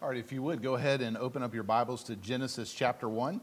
All right, if you would, go ahead and open up your Bibles to Genesis chapter 1.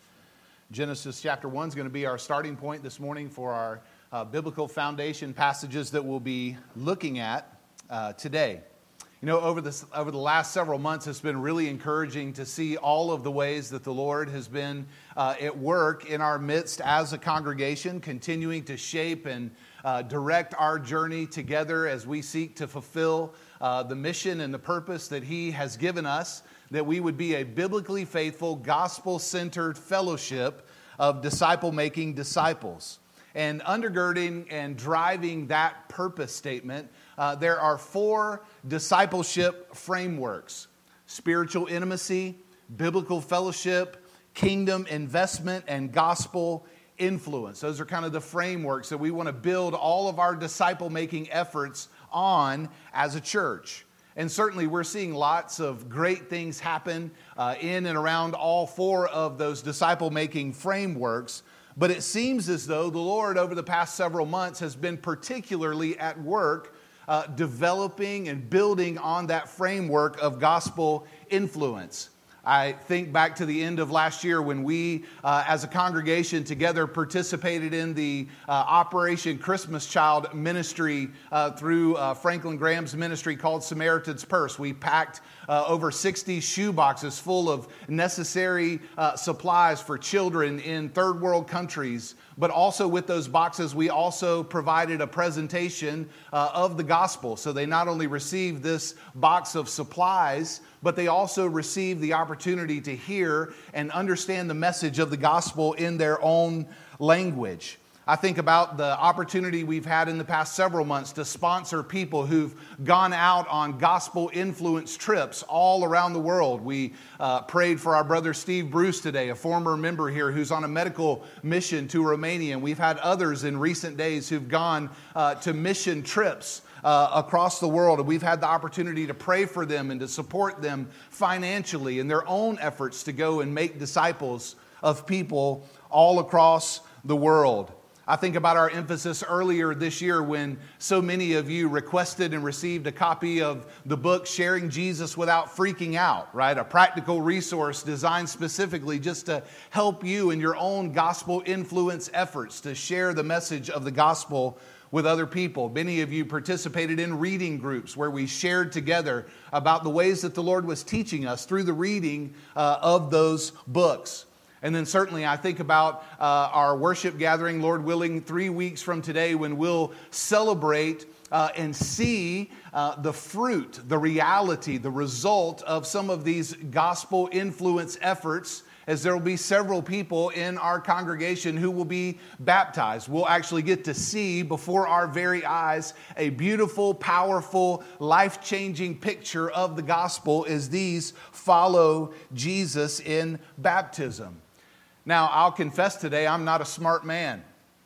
Genesis chapter 1 is going to be our starting point this morning for our biblical foundation passages that we'll be looking at today. You know, over the last several months, it's been really encouraging to see all of the ways that the Lord has been at work in our midst as a congregation, continuing to shape and direct our journey together as we seek to fulfill the mission and the purpose that He has given us, that we would be a biblically faithful, gospel-centered fellowship of disciple-making disciples. And undergirding and driving that purpose statement, there are 4 discipleship frameworks: spiritual intimacy, biblical fellowship, kingdom investment, and gospel influence. Those are kind of the frameworks that we want to build all of our disciple-making efforts on as a church. And certainly we're seeing lots of great things happen in and around all 4 of those disciple-making frameworks. But it seems as though the Lord over the past several months has been particularly at work developing and building on that framework of gospel influence. I think back to the end of last year when we, as a congregation together, participated in the Operation Christmas Child ministry through Franklin Graham's ministry called Samaritan's Purse. We packed over 60 shoe boxes full of necessary supplies for children in third world countries. But also with those boxes, we also provided a presentation of the gospel. So they not only received this box of supplies, but they also received the opportunity to hear and understand the message of the gospel in their own language. I think about the opportunity we've had in the past several months to sponsor people who've gone out on gospel influence trips all around the world. We prayed for our brother Steve Bruce today, a former member here who's on a medical mission to Romania. And we've had others in recent days who've gone to mission trips across the world. And we've had the opportunity to pray for them and to support them financially in their own efforts to go and make disciples of people all across the world. I think about our emphasis earlier this year when so many of you requested and received a copy of the book Sharing Jesus Without Freaking Out, right? A practical resource designed specifically just to help you in your own gospel influence efforts to share the message of the gospel with other people. Many of you participated in reading groups where we shared together about the ways that the Lord was teaching us through the reading of those books. And then certainly I think about our worship gathering, Lord willing, 3 weeks from today when we'll celebrate and see the fruit, the reality, the result of some of these gospel influence efforts, as there will be several people in our congregation who will be baptized. We'll actually get to see before our very eyes a beautiful, powerful, life-changing picture of the gospel as these follow Jesus in baptism. Now, I'll confess today, I'm not a smart man.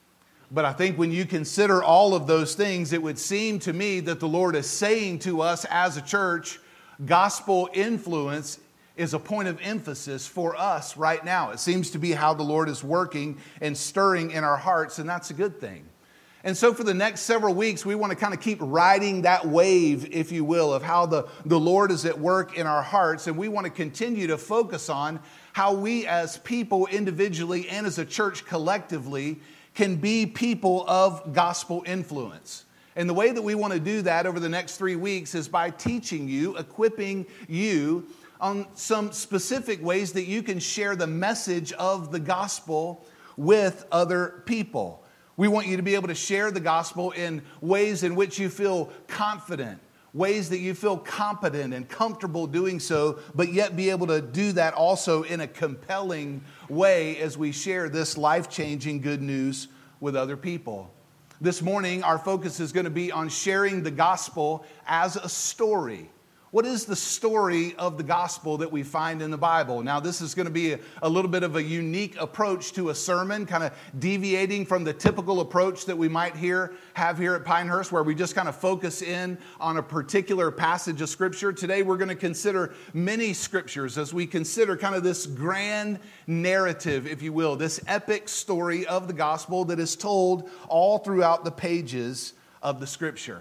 But I think when you consider all of those things, it would seem to me that the Lord is saying to us as a church, gospel influence is a point of emphasis for us right now. It seems to be how the Lord is working and stirring in our hearts, and that's a good thing. And so for the next several weeks, we want to kind of keep riding that wave, if you will, of how the Lord is at work in our hearts. And we want to continue to focus on how we as people individually and as a church collectively can be people of gospel influence. And the way that we want to do that over the next 3 weeks is by teaching you, equipping you on some specific ways that you can share the message of the gospel with other people. We want you to be able to share the gospel in ways in which you feel confident, ways that you feel competent and comfortable doing so, but yet be able to do that also in a compelling way as we share this life-changing good news with other people. This morning, our focus is going to be on sharing the gospel as a story. What is the story of the gospel that we find in the Bible? Now, this is going to be a little bit of a unique approach to a sermon, kind of deviating from the typical approach that we might have here at Pinehurst, where we just kind of focus in on a particular passage of Scripture. Today, we're going to consider many Scriptures as we consider kind of this grand narrative, if you will, this epic story of the gospel that is told all throughout the pages of the Scripture.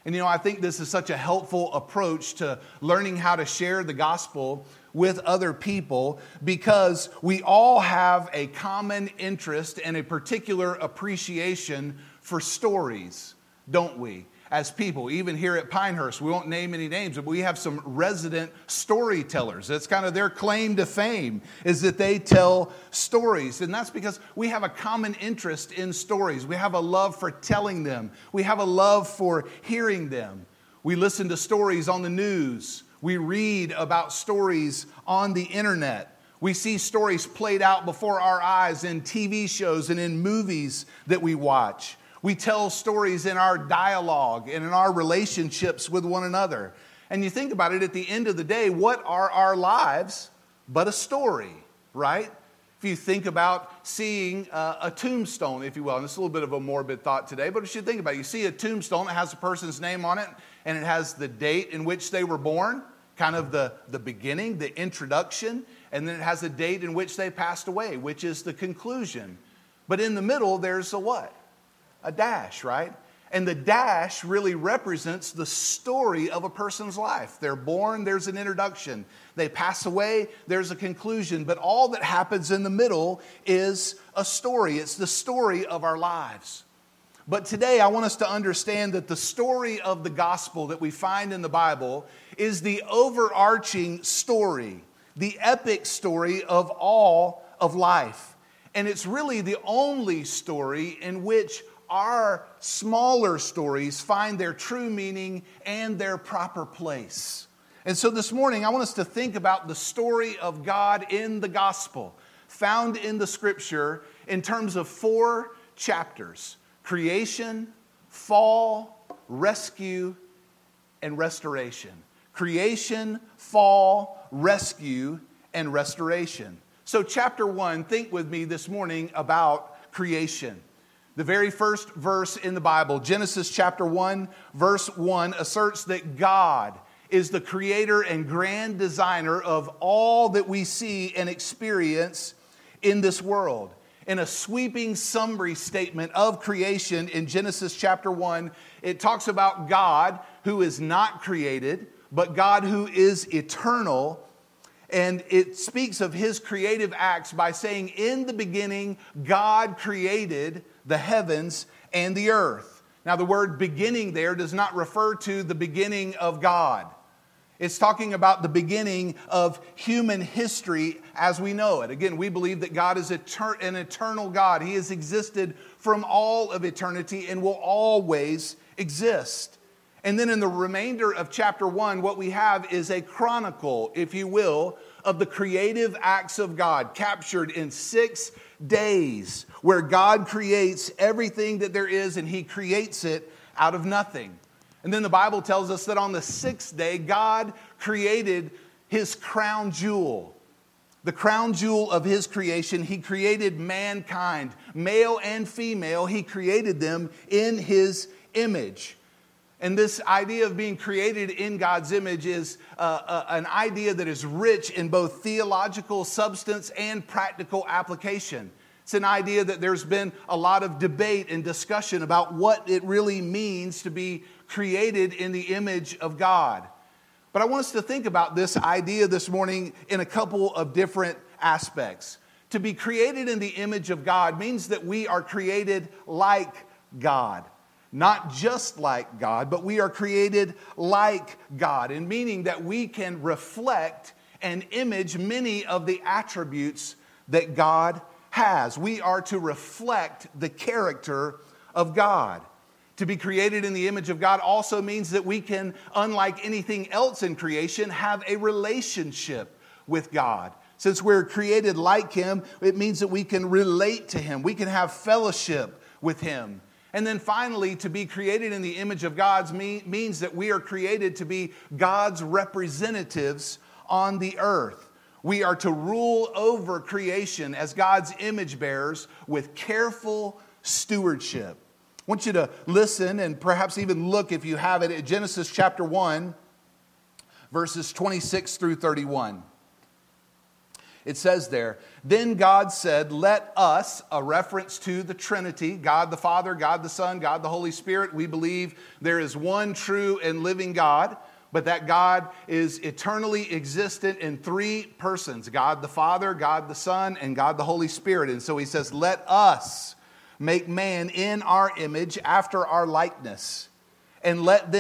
And I think this is such a helpful approach to learning how to share the gospel with other people, because we all have a common interest and a particular appreciation for stories, don't we? As people, even here at Pinehurst, we won't name any names, but we have some resident storytellers. That's kind of their claim to fame, is that they tell stories. And that's because we have a common interest in stories. We have a love for telling them. We have a love for hearing them. We listen to stories on the news. We read about stories on the internet. We see stories played out before our eyes in TV shows and in movies that we watch. We tell stories in our dialogue and in our relationships with one another. And you think about it, at the end of the day, what are our lives but a story, right? If you think about seeing a tombstone, if you will, and it's a little bit of a morbid thought today, but if you think about it, you see a tombstone, it has a person's name on it, and it has the date in which they were born, kind of the beginning, the introduction, and then it has a date in which they passed away, which is the conclusion. But in the middle, there's a what? A dash, right? And the dash really represents the story of a person's life. They're born, there's an introduction. They pass away, there's a conclusion. But all that happens in the middle is a story. It's the story of our lives. But today I want us to understand that the story of the gospel that we find in the Bible is the overarching story, the epic story of all of life. And it's really the only story in which our smaller stories find their true meaning and their proper place. And so this morning, I want us to think about the story of God in the gospel, found in the scripture in terms of 4 chapters: creation, fall, rescue, and restoration. Creation, fall, rescue, and restoration. So chapter 1, think with me this morning about creation. The very first verse in the Bible, Genesis chapter 1, verse 1, asserts that God is the creator and grand designer of all that we see and experience in this world. In a sweeping summary statement of creation in Genesis chapter 1, it talks about God who is not created, but God who is eternal. And it speaks of his creative acts by saying, in the beginning, God created the heavens and the earth. Now, the word beginning there does not refer to the beginning of God. It's talking about the beginning of human history as we know it. Again, we believe that God is an eternal God. He has existed from all of eternity and will always exist. And then in the remainder of chapter 1, what we have is a chronicle, if you will, of the creative acts of God, captured in 6 days, where God creates everything that there is, and he creates it out of nothing. And then the Bible tells us that on the 6th day, God created his crown jewel. The crown jewel of his creation, he created mankind, male and female. He created them in his image. And this idea of being created in God's image is an idea that is rich in both theological substance and practical application. It's an idea that there's been a lot of debate and discussion about what it really means to be created in the image of God. But I want us to think about this idea this morning in a couple of different aspects. To be created in the image of God means that we are created like God. Not just like God, but we are created like God, in meaning that we can reflect and image many of the attributes that God has. We are to reflect the character of God. To be created in the image of God also means that we can, unlike anything else in creation, have a relationship with God. Since we're created like him, it means that we can relate to him. We can have fellowship with him. And then finally, to be created in the image of God means that we are created to be God's representatives on the earth. We are to rule over creation as God's image bearers with careful stewardship. I want you to listen and perhaps even look, if you have it, at Genesis chapter 1, verses 26 through 31. It says there, then God said, let us, a reference to the Trinity, God the Father, God the Son, God the Holy Spirit. We believe there is one true and living God, but that God is eternally existent in three persons, God the Father, God the Son, and God the Holy Spirit. And so he says, let us make man in our image after our likeness, and let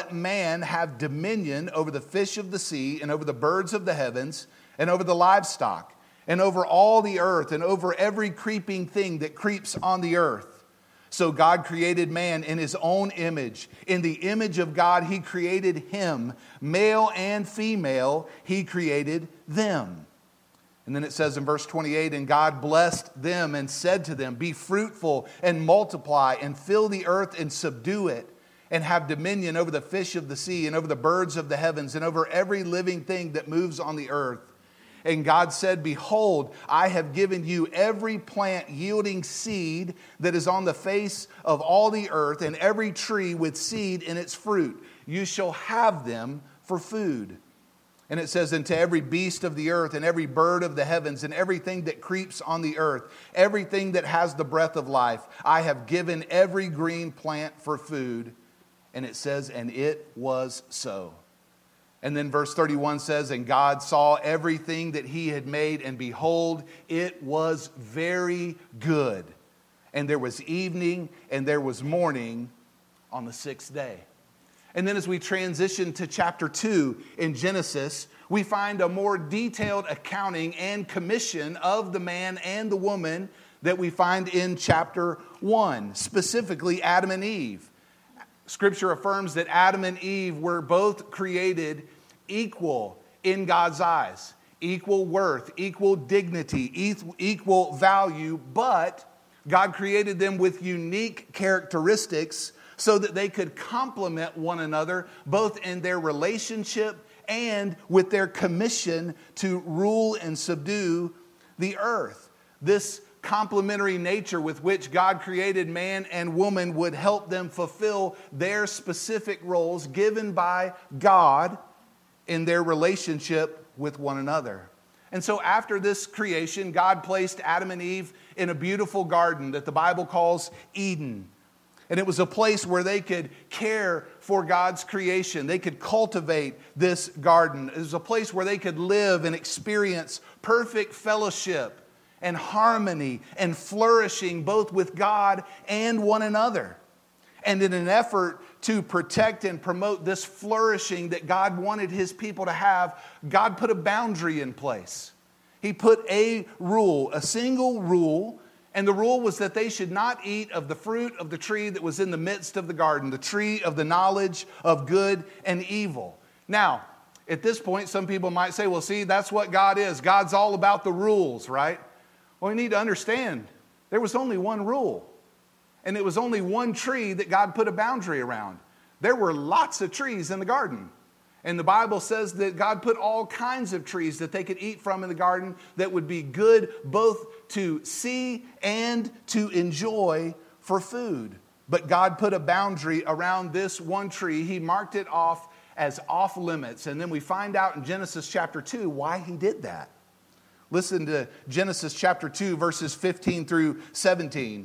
man have dominion over the fish of the sea, and over the birds of the heavens, and over the livestock, and over all the earth, and over every creeping thing that creeps on the earth. So God created man in his own image. In the image of God, he created him. Male and female, he created them. And then it says in verse 28, and God blessed them and said to them, be fruitful and multiply and fill the earth and subdue it, and have dominion over the fish of the sea and over the birds of the heavens and over every living thing that moves on the earth. And God said, behold, I have given you every plant yielding seed that is on the face of all the earth, and every tree with seed in its fruit. You shall have them for food. And it says, and to every beast of the earth, and every bird of the heavens, and everything that creeps on the earth, everything that has the breath of life, I have given every green plant for food. And it says, and it was so. And then verse 31 says, and God saw everything that he had made, and behold, it was very good. And there was evening, and there was morning on the sixth day. And then as we transition to chapter 2 in Genesis, we find a more detailed accounting and commission of the man and the woman that we find in chapter 1, specifically Adam and Eve. Scripture affirms that Adam and Eve were both created equal in God's eyes, equal worth, equal dignity, equal value, but God created them with unique characteristics so that they could complement one another, both in their relationship and with their commission to rule and subdue the earth. This complementary nature with which God created man and woman would help them fulfill their specific roles given by God in their relationship with one another. And so after this creation, God placed Adam and Eve in a beautiful garden that the Bible calls Eden. And it was a place where they could care for God's creation. They could cultivate this garden. It was a place where they could live and experience perfect fellowship and harmony and flourishing both with God and one another. And in an effort to protect and promote this flourishing that God wanted his people to have, God put a boundary in place. He put a rule, a single rule, and the rule was that they should not eat of the fruit of the tree that was in the midst of the garden, the tree of the knowledge of good and evil. Now, at this point, some people might say, well, see, that's what God is. God's all about the rules, right? Well, we need to understand there was only one rule, and it was only one tree that God put a boundary around. There were lots of trees in the garden, and the Bible says that God put all kinds of trees that they could eat from in the garden that would be good both to see and to enjoy for food. But God put a boundary around this one tree. He marked it off as off limits, and then we find out in Genesis chapter 2 why he did that. Listen to Genesis chapter 2, verses 15 through 17.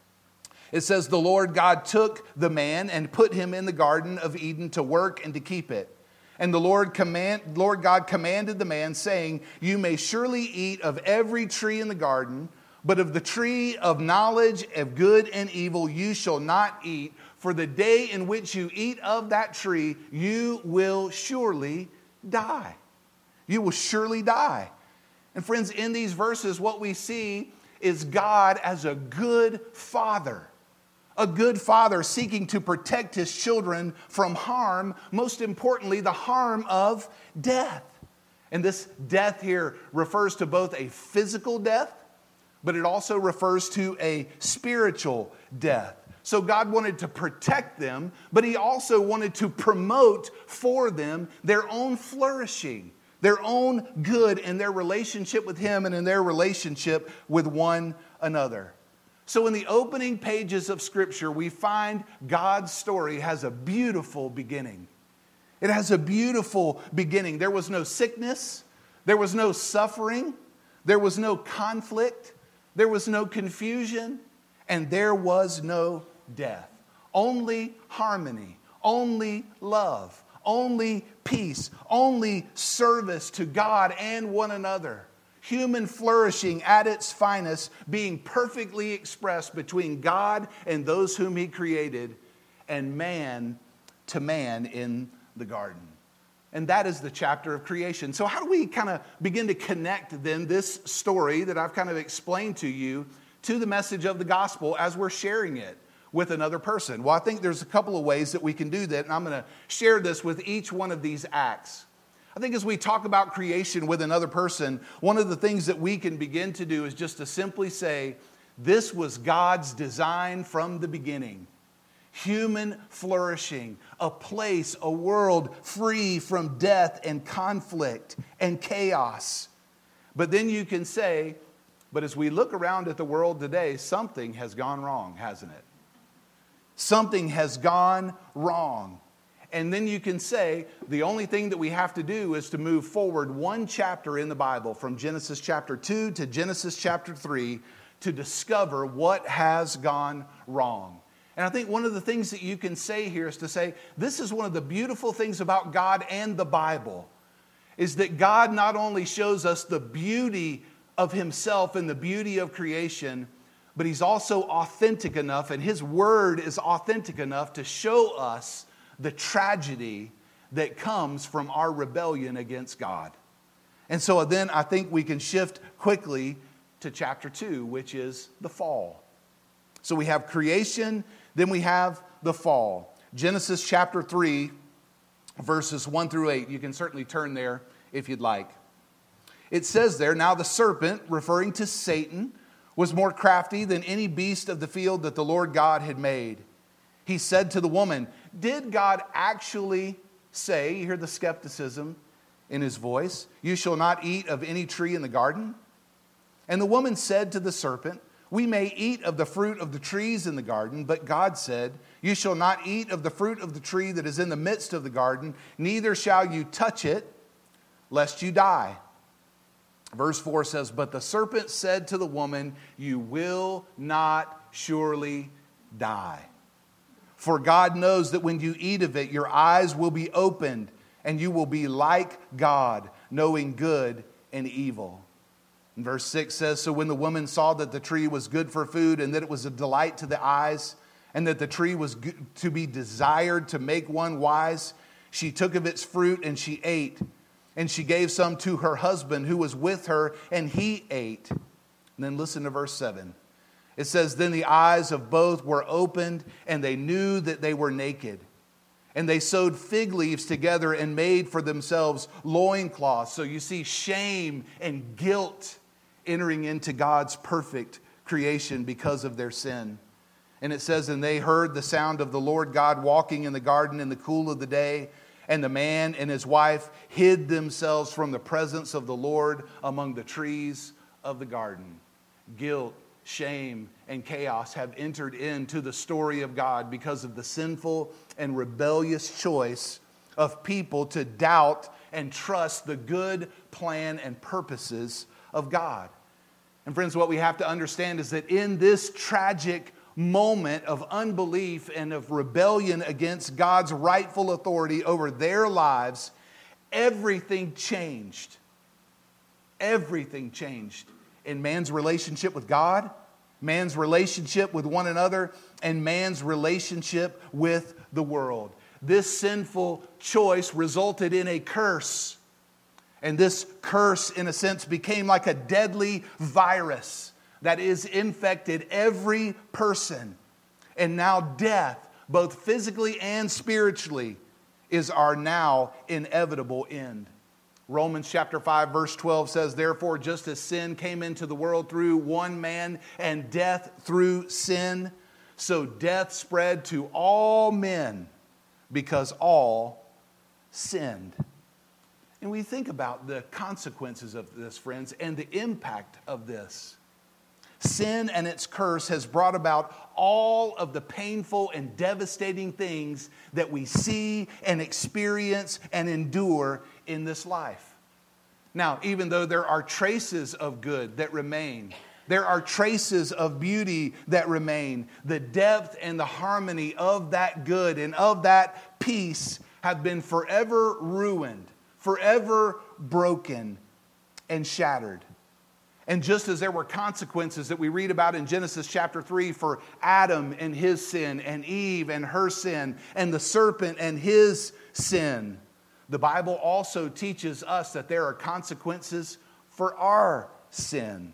It says, the Lord God took the man and put him in the Garden of Eden to work and to keep it. And the Lord God commanded the man, saying, you may surely eat of every tree in the garden, but of the tree of knowledge of good and evil you shall not eat. For the day in which you eat of that tree, you will surely die. You will surely die. And friends, in these verses, what we see is God as a good father. A good father seeking to protect his children from harm, most importantly, the harm of death. And this death here refers to both a physical death, but it also refers to a spiritual death. So God wanted to protect them, but he also wanted to promote for them their own flourishing, their own good in their relationship with him and in their relationship with one another. So in the opening pages of Scripture, we find God's story has a beautiful beginning. It has a beautiful beginning. There was no sickness. There was no suffering. There was no conflict. There was no confusion. And there was no death. Only harmony. Only love. Only peace. Only service to God and one another. Human flourishing at its finest, being perfectly expressed between God and those whom He created, and man to man in the garden. And that is the chapter of creation. So how do we kind of begin to connect then this story that I've kind of explained to you to the message of the gospel as we're sharing it with another person? Well, I think there's a couple of ways that we can do that, and I'm going to share this with each one of these acts. I think as we talk about creation with another person, one of the things that we can begin to do is just to simply say, this was God's design from the beginning. Human flourishing, a place, a world free from death and conflict and chaos. But then you can say, but as we look around at the world today, something has gone wrong, hasn't it? Something has gone wrong. And then you can say, the only thing that we have to do is to move forward one chapter in the Bible from Genesis chapter 2 to Genesis chapter 3 to discover what has gone wrong. And I think one of the things that you can say here is to say, this is one of the beautiful things about God and the Bible, is that God not only shows us the beauty of Himself and the beauty of creation, but He's also authentic enough, and His Word is authentic enough to show us the tragedy that comes from our rebellion against God. And so then I think we can shift quickly to chapter 2, which is the fall. So we have creation, then we have the fall. Genesis chapter 3, verses 1 through 8. You can certainly turn there if you'd like. It says there, now the serpent, referring to Satan, was more crafty than any beast of the field that the Lord God had made. He said to the woman, did God actually say, you hear the skepticism in his voice, you shall not eat of any tree in the garden? And the woman said to the serpent, we may eat of the fruit of the trees in the garden, but God said, you shall not eat of the fruit of the tree that is in the midst of the garden, neither shall you touch it, lest you die. Verse 4 says, but the serpent said to the woman, you will not surely die. For God knows that when you eat of it, your eyes will be opened, and you will be like God, knowing good and evil. And verse 6 says, so when the woman saw that the tree was good for food, and that it was a delight to the eyes, and that the tree was to be desired to make one wise, she took of its fruit and she ate. And she gave some to her husband who was with her, and he ate. And then listen to verse 7. It says, then the eyes of both were opened, and they knew that they were naked. And they sewed fig leaves together and made for themselves loincloths. So you see shame and guilt entering into God's perfect creation because of their sin. And it says, and they heard the sound of the Lord God walking in the garden in the cool of the day. And the man and his wife hid themselves from the presence of the Lord among the trees of the garden. Guilt, shame, and chaos have entered into the story of God because of the sinful and rebellious choice of people to doubt and trust the good plan and purposes of God. And friends, what we have to understand is that in this tragic moment of unbelief and of rebellion against God's rightful authority over their lives, everything changed. Everything changed in man's relationship with God, man's relationship with one another, and man's relationship with the world. This sinful choice resulted in a curse. And this curse, in a sense, became like a deadly virus that is infected every person. And now death, both physically and spiritually, is our now inevitable end. Romans chapter 5 verse 12 says, therefore, just as sin came into the world through one man and death through sin, so death spread to all men because all sinned. And we think about the consequences of this, friends, and the impact of this. Sin and its curse has brought about all of the painful and devastating things that we see and experience and endure in this life. Now, even though there are traces of good that remain, there are traces of beauty that remain, the depth and the harmony of that good and of that peace have been forever ruined, forever broken and shattered. And just as there were consequences that we read about in Genesis chapter 3 for Adam and his sin, and Eve and her sin, and the serpent and his sin, the Bible also teaches us that there are consequences for our sin.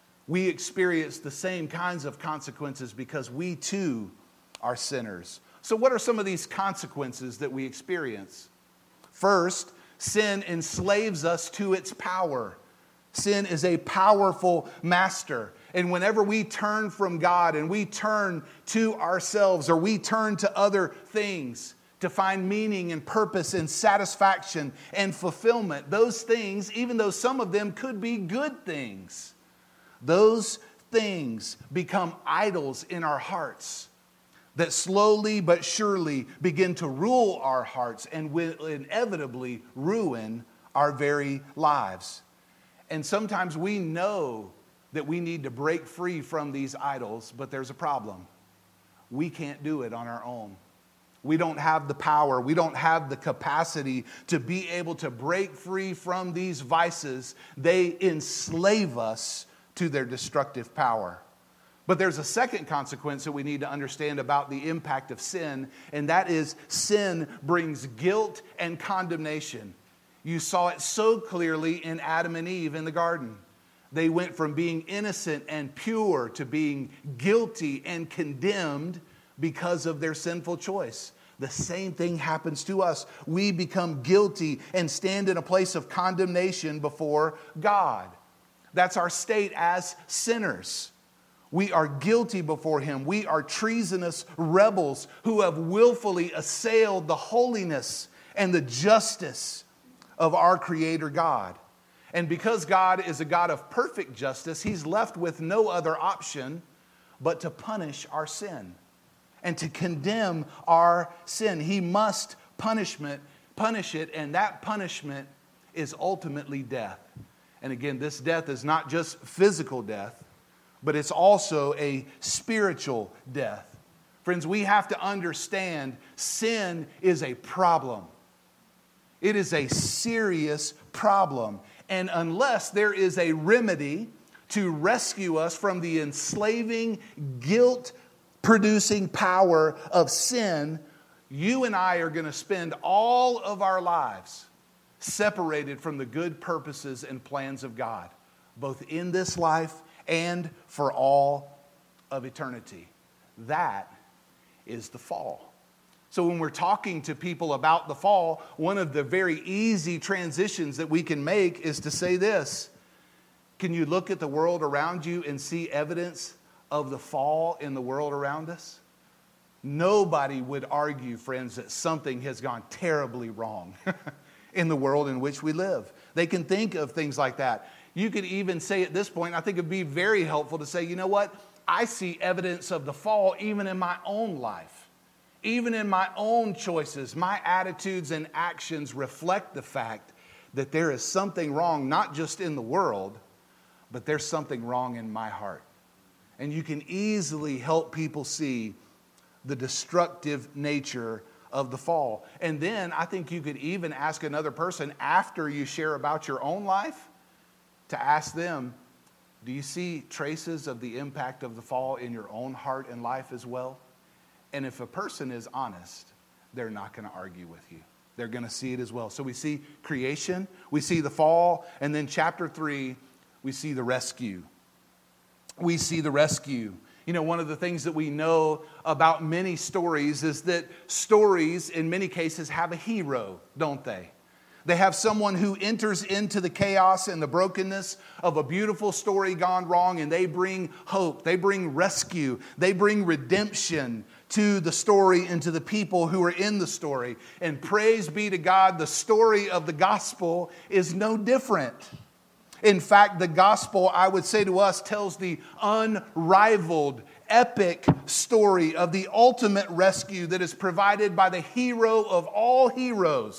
We experience the same kinds of consequences because we too are sinners. So what are some of these consequences that we experience? First, sin enslaves us to its power. Sin is a powerful master. And whenever we turn from God and we turn to ourselves or we turn to other things to find meaning and purpose and satisfaction and fulfillment, those things, even though some of them could be good things, those things become idols in our hearts that slowly but surely begin to rule our hearts and will inevitably ruin our very lives. And sometimes we know that we need to break free from these idols, but there's a problem. We can't do it on our own. We don't have the power. We don't have the capacity to be able to break free from these vices. They enslave us to their destructive power. But there's a second consequence that we need to understand about the impact of sin, and that is sin brings guilt and condemnation. You saw it so clearly in Adam and Eve in the garden. They went from being innocent and pure to being guilty and condemned because of their sinful choice. The same thing happens to us. We become guilty and stand in a place of condemnation before God. That's our state as sinners. We are guilty before Him. We are treasonous rebels who have willfully assailed the holiness and the justice of our Creator God. And because God is a God of perfect justice, He's left with no other option but to punish our sin and to condemn our sin. He must punish it, and that punishment is ultimately death. And again, this death is not just physical death, but it's also a spiritual death. Friends, we have to understand sin is a problem. It is a serious problem. And unless there is a remedy to rescue us from the enslaving, guilt-producing power of sin, you and I are going to spend all of our lives separated from the good purposes and plans of God, both in this life and for all of eternity. That is the fall. So when we're talking to people about the fall, one of the very easy transitions that we can make is to say this: can you look at the world around you and see evidence of the fall in the world around us? Nobody would argue, friends, that something has gone terribly wrong in the world in which we live. They can think of things like that. You could even say at this point, I think it would be very helpful to say, you know what? I see evidence of the fall even in my own life. Even in my own choices, my attitudes and actions reflect the fact that there is something wrong, not just in the world, but there's something wrong in my heart. And you can easily help people see the destructive nature of the fall. And then I think you could even ask another person after you share about your own life to ask them, do you see traces of the impact of the fall in your own heart and life as well? And if a person is honest, they're not going to argue with you. They're going to see it as well. So we see creation, we see the fall, and then chapter 3, we see the rescue. We see the rescue. You know, one of the things that we know about many stories is that stories, in many cases, have a hero, don't they? They have someone who enters into the chaos and the brokenness of a beautiful story gone wrong, and they bring hope, they bring rescue, they bring redemption to the story and to the people who are in the story. And praise be to God, the story of the gospel is no different. In fact, the gospel, I would say to us, tells the unrivaled, epic story of the ultimate rescue that is provided by the hero of all heroes.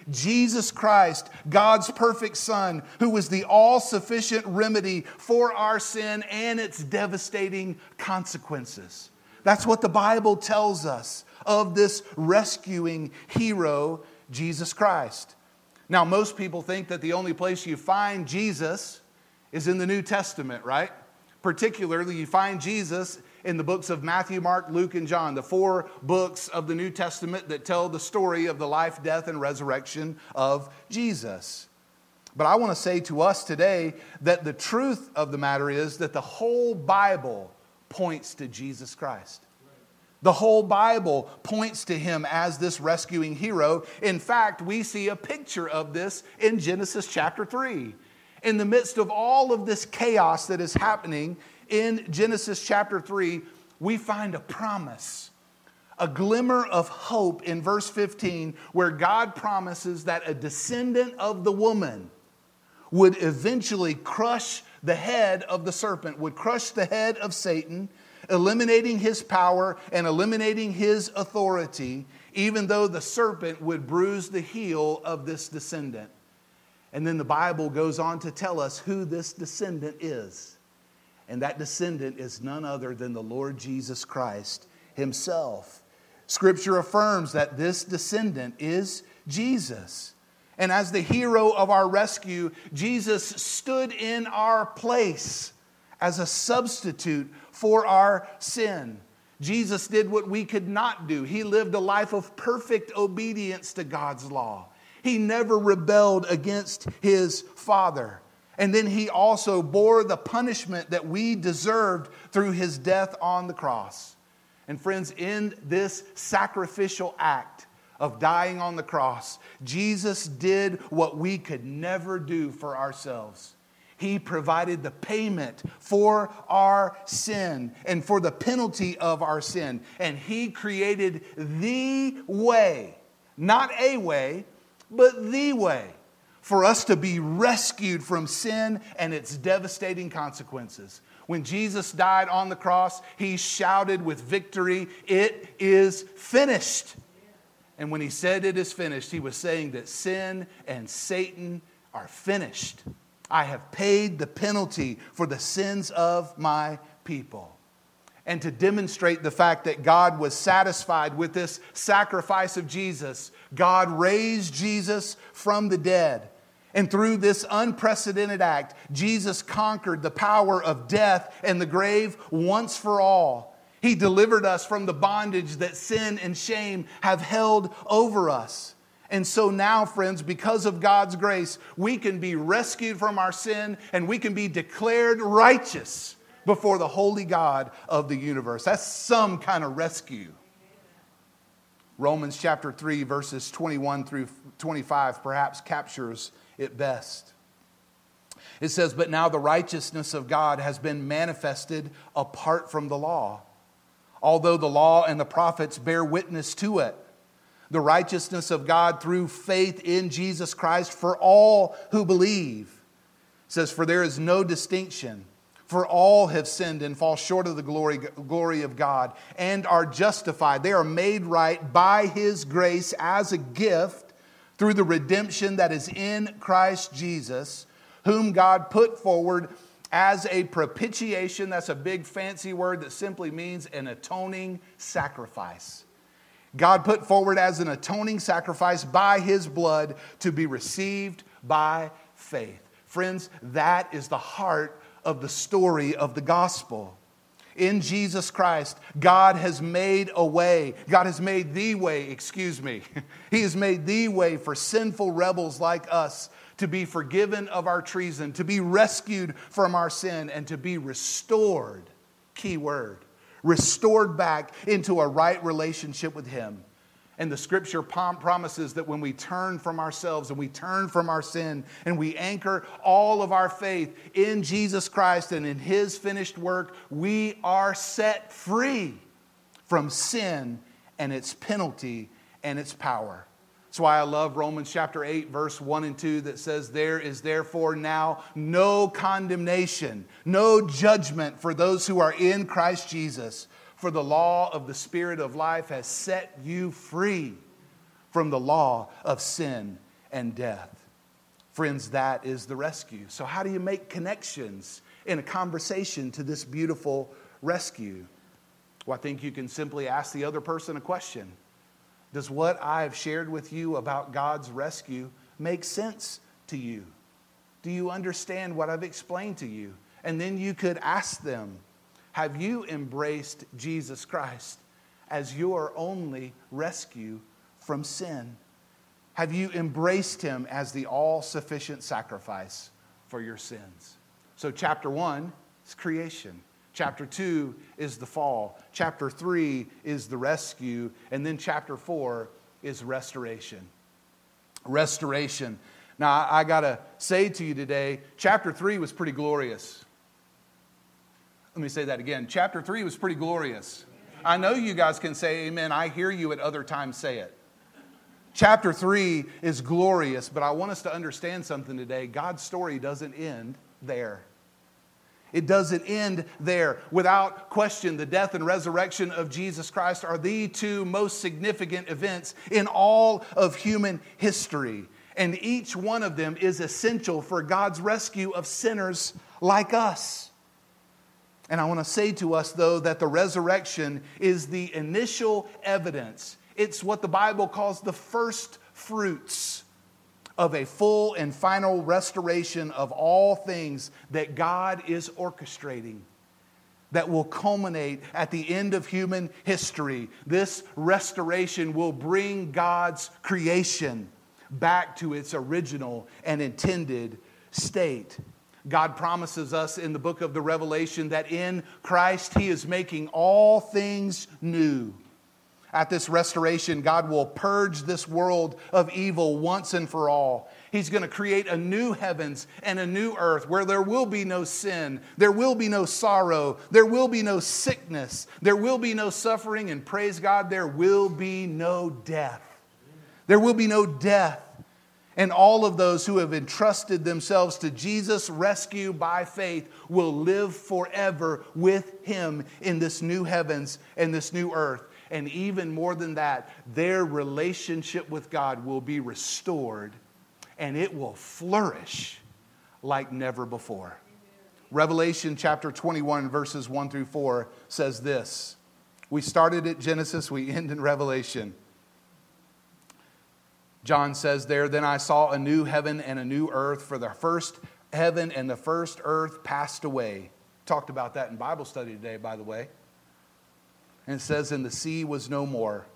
Jesus Christ, God's perfect Son, who was the all-sufficient remedy for our sin and its devastating consequences. That's what the Bible tells us of this rescuing hero, Jesus Christ. Now, most people think that the only place you find Jesus is in the New Testament, right? Particularly, you find Jesus in the books of Matthew, Mark, Luke, and John, the 4 books of the New Testament that tell the story of the life, death, and resurrection of Jesus. But I want to say to us today that the truth of the matter is that the whole Bible points to Jesus Christ. The whole Bible points to him as this rescuing hero. In fact, we see a picture of this in Genesis chapter 3. In the midst of all of this chaos that is happening in Genesis chapter 3, we find a promise, a glimmer of hope in verse 15, where God promises that a descendant of the woman would eventually crush the head of the serpent, would crush the head of Satan, eliminating his power and eliminating his authority, even though the serpent would bruise the heel of this descendant. And then the Bible goes on to tell us who this descendant is. And that descendant is none other than the Lord Jesus Christ himself. Scripture affirms that this descendant is Jesus. And as the hero of our rescue, Jesus stood in our place as a substitute for our sin. Jesus did what we could not do. He lived a life of perfect obedience to God's law. He never rebelled against his Father. And then he also bore the punishment that we deserved through his death on the cross. And friends, in this sacrificial act of dying on the cross, Jesus did what we could never do for ourselves. He provided the payment for our sin and for the penalty of our sin. And he created the way, not a way, but the way for us to be rescued from sin and its devastating consequences. When Jesus died on the cross, he shouted with victory, "It is finished." And when he said it is finished, he was saying that sin and Satan are finished. I have paid the penalty for the sins of my people. And to demonstrate the fact that God was satisfied with this sacrifice of Jesus, God raised Jesus from the dead. And through this unprecedented act, Jesus conquered the power of death and the grave once for all. He delivered us from the bondage that sin and shame have held over us. And so now, friends, because of God's grace, we can be rescued from our sin and we can be declared righteous before the holy God of the universe. That's some kind of rescue. Romans chapter 3, verses 21 through 25 perhaps captures it best. It says, "But now the righteousness of God has been manifested apart from the law, although the law and the prophets bear witness to it. The righteousness of God through faith in Jesus Christ for all who believe." It says, "For there is no distinction, for all have sinned and fall short of the glory of God and are justified." They are made right by his grace as a gift through the redemption that is in Christ Jesus, whom God put forward as a propitiation. That's a big fancy word that simply means an atoning sacrifice. God put forward as an atoning sacrifice by his blood to be received by faith. Friends, that is the heart of the story of the gospel. In Jesus Christ, God has made a way. God has made the way, He has made the way for sinful rebels like us to be forgiven of our treason, to be rescued from our sin, and to be restored, key word, restored back into a right relationship with him. And the scripture promises that when we turn from ourselves and we turn from our sin and we anchor all of our faith in Jesus Christ and in his finished work, we are set free from sin and its penalty and its power. That's why I love Romans chapter 8, verse 1 and 2 that says, "There is therefore now no condemnation, no judgment for those who are in Christ Jesus. For the law of the Spirit of life has set you free from the law of sin and death. Friends, that is the rescue. So how do you make connections in a conversation to this beautiful rescue? Well, I think you can simply ask the other person a question. Does what I've shared with you about God's rescue make sense to you? Do you understand what I've explained to you? And then you could ask them, have you embraced Jesus Christ as your only rescue from sin? Have you embraced him as the all-sufficient sacrifice for your sins? So chapter 1 is creation. Chapter 2 is the fall. Chapter 3 is the rescue. And then chapter 4 is restoration. Restoration. Now, I got to say to you today, chapter 3 was pretty glorious. Let me say that again. Chapter 3 was pretty glorious. I know you guys can say amen. I hear you at other times say it. Chapter 3 is glorious, but I want us to understand something today. God's story doesn't end there. It doesn't end there. Without question, the death and resurrection of Jesus Christ are the two most significant events in all of human history. And each one of them is essential for God's rescue of sinners like us. And I want to say to us, though, that the resurrection is the initial evidence. It's what the Bible calls the first fruits of a full and final restoration of all things that God is orchestrating, that will culminate at the end of human history. This restoration will bring God's creation back to its original and intended state. God promises us in the book of the Revelation that in Christ He is making all things new. At this restoration, God will purge this world of evil once and for all. He's going to create a new heavens and a new earth where there will be no sin, there will be no sorrow, there will be no sickness, there will be no suffering, and praise God, there will be no death. There will be no death. And all of those who have entrusted themselves to Jesus' rescue by faith will live forever with Him in this new heavens and this new earth. And even more than that, their relationship with God will be restored and it will flourish like never before. Revelation chapter 21 verses 1 through 4 says this. We started at Genesis, we end in Revelation. John says there, then I saw a new heaven and a new earth, for the first heaven and the first earth passed away. Talked about that in Bible study today, by the way. And it says, and the sea was no more.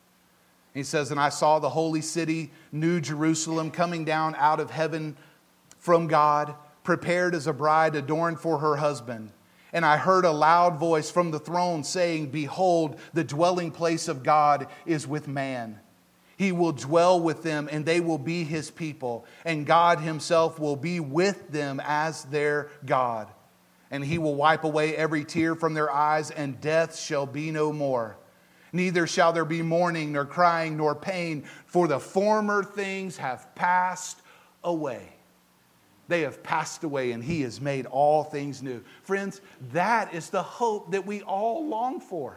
He says, and I saw the holy city, New Jerusalem, coming down out of heaven from God, prepared as a bride adorned for her husband. And I heard a loud voice from the throne saying, behold, the dwelling place of God is with man. He will dwell with them, and they will be His people. And God Himself will be with them as their God. And He will wipe away every tear from their eyes, and death shall be no more. Neither shall there be mourning, nor crying, nor pain, for the former things have passed away. They have passed away, and He has made all things new. Friends, that is the hope that we all long for.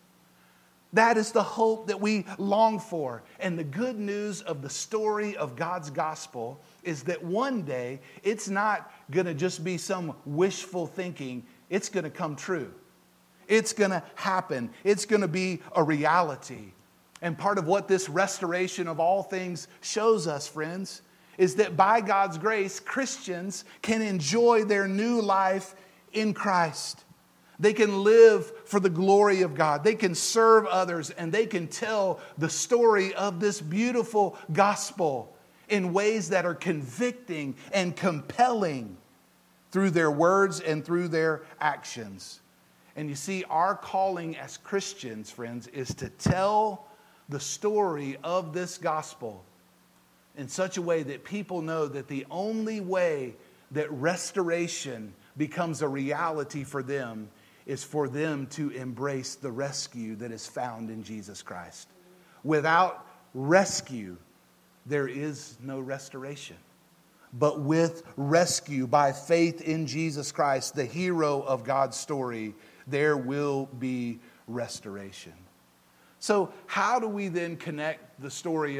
That is the hope that we long for. And the good news of the story of God's gospel is that one day it's not going to just be some wishful thinking. It's going to come true. It's going to happen. It's going to be a reality. And part of what this restoration of all things shows us, friends, is that by God's grace, Christians can enjoy their new life in Christ. They can live for the glory of God. They can serve others, and they can tell the story of this beautiful gospel in ways that are convicting and compelling through their words and through their actions. And you see, our calling as Christians, friends, is to tell the story of this gospel in such a way that people know that the only way that restoration becomes a reality for them is for them to embrace the rescue that is found in Jesus Christ. Without rescue, there is no restoration. But with rescue by faith in Jesus Christ, the hero of God's story, there will be restoration. So how do we then connect the story of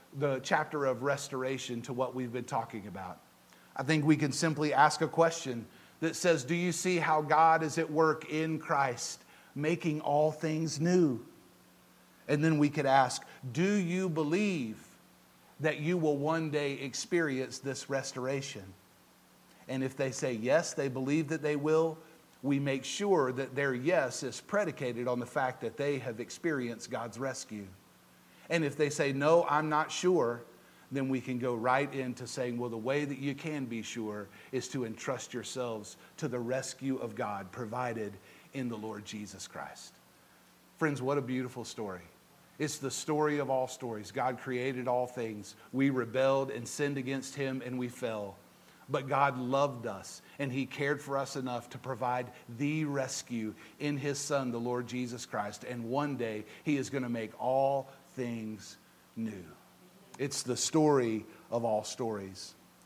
the chapter of restoration to what we've been talking about. I think we can simply ask a question that says, do you see how God is at work in Christ, making all things new? And then we could ask, do you believe that you will one day experience this restoration? And if they say yes, they believe that they will, we make sure that their yes is predicated on the fact that they have experienced God's rescue. And if they say, no, I'm not sure, then we can go right into saying, well, the way that you can be sure is to entrust yourselves to the rescue of God provided in the Lord Jesus Christ. Friends, what a beautiful story. It's the story of all stories. God created all things. We rebelled and sinned against him and we fell. But God loved us and he cared for us enough to provide the rescue in his Son, the Lord Jesus Christ. And one day he is going to make all things new. It's the story of all stories.